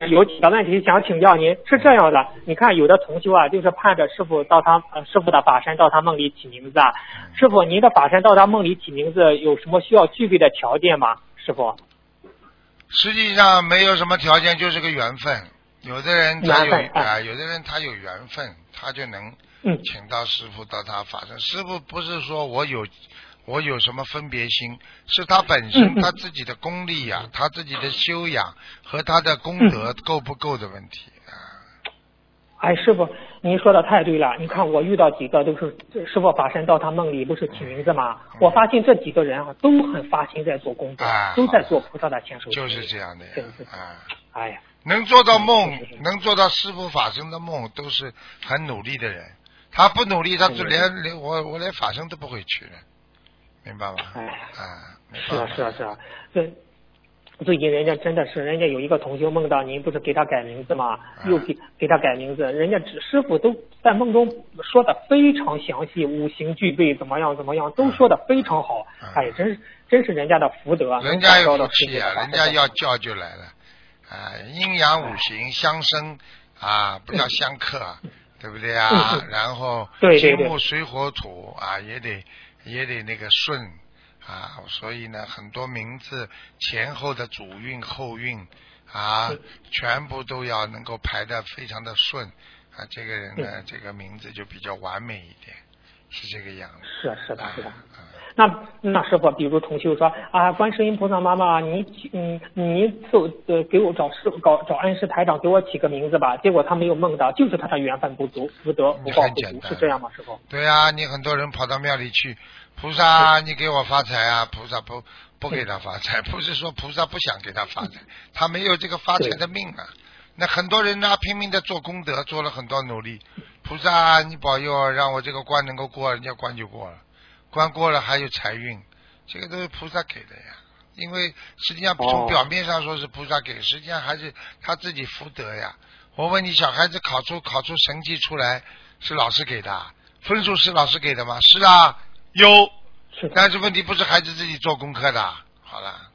有几个问题想请教您，是这样的，你看有的同修啊，就是盼着师傅到他师傅的法身到他梦里起名字啊，师傅您的法身到他梦里起名字有什么需要具备的条件吗？师傅？ 实际上没有什么条件，就是个缘分。有的人他有有的人他有缘分，他就能请到师傅到他法身。师傅不是说我有什么分别心，是他本身他自己的功力呀，他自己的修养和他的功德够不够的问题啊。 哎，师傅，您说的太对了。你看，我遇到几个都是师傅法身到他梦里，不是起名字吗？我发现这几个人啊，都很发心在做功德，都在做菩萨的前手。 就是这样的呀。 哎呀， 能做到梦，能做到师傅法身的梦，都是很努力的人。他不努力，他就连我连法身都不会去的，明白吗？ 是啊，最近人家真的是，人家有一个同修梦到您不是给他改名字吗？又给他改名字，人家师傅都在梦中说的非常详细，五行具备怎么样，都说的非常好。哎，真是人家的福德， 人家有福气啊，人家要叫就来了。阴阳五行相生啊，不叫相克，对不对啊？然后金木水火土啊，也得那个顺。所以呢，很多名字前后的主运后运全部都要能够排得非常的顺这个人呢，这个名字就比较完美一点，是这个样子。 是的。那师傅，比如同修说观世音菩萨妈妈，你给我找恩师台长给我起个名字吧，结果他没有梦到，就是他的缘分不足，福德不报不足，是这样吗，师傅？ 对啊，你很多人跑到庙里去，菩萨你给我发财啊，菩萨不给他发财，不是说菩萨不想给他发财，他没有这个发财的命啊。那很多人呢拼命的做功德，做了很多努力，菩萨你保佑让我这个关能够过，人家关就过了，关过了还有财运，这个都是菩萨给的呀。因为实际上从表面上说是菩萨给，实际上还是他自己福德呀。我问你，小孩子考出成绩出来是老师给的，分数是老师给的吗？是啊，有，但是问题不是孩子自己做功课的。好了。